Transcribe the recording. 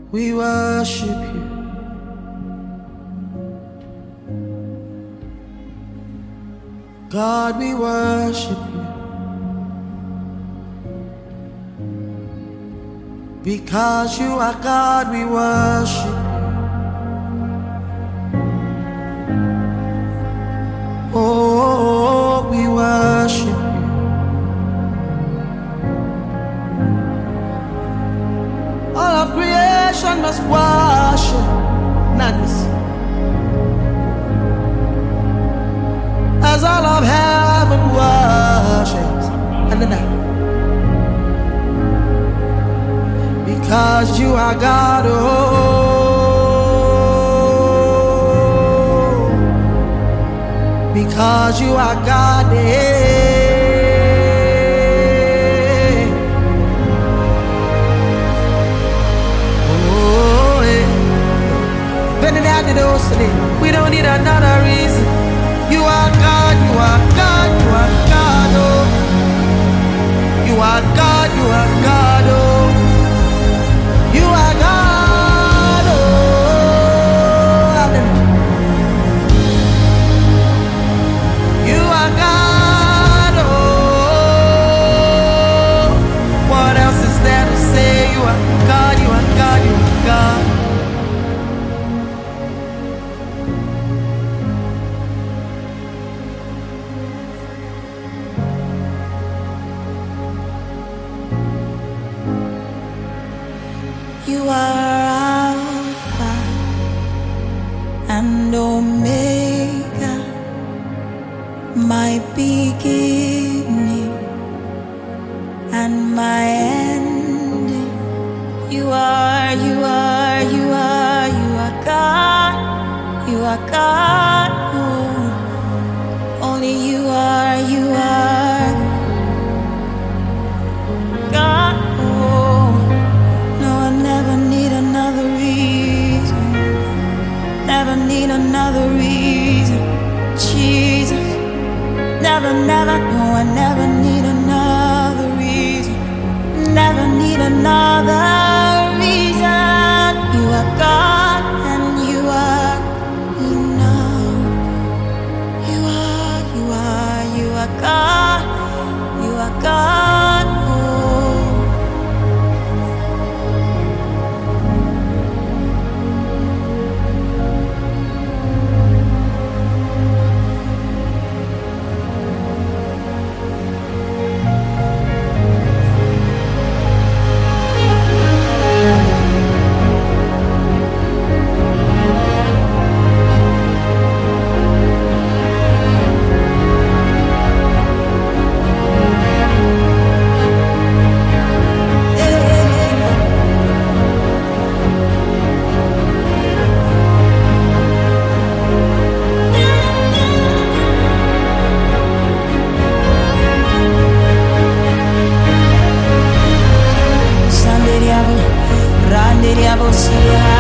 We worship you. God, we worship you. Because you are God, we worship you. Oh, we worship you. All of creation must worship. Madness. As all of heaven worships. And then that. Because you are God, oh, because you are God, oh, we don't need another reason. You are God, you are God, you are God, oh, you are God, you are God, oh. You are God, oh, you are God, oh. What else is there to say? You are God, you are God, you are God. You are Alpha and Omega, my beginning and my ending. You are God. You are God. Oh, only you are God. Oh, no, I never need another reason. Never need another reason. Jesus, never, no, I never need another reason. Never need another reason. You are God and you are enough. You are God. You are God. Oh. Randeria,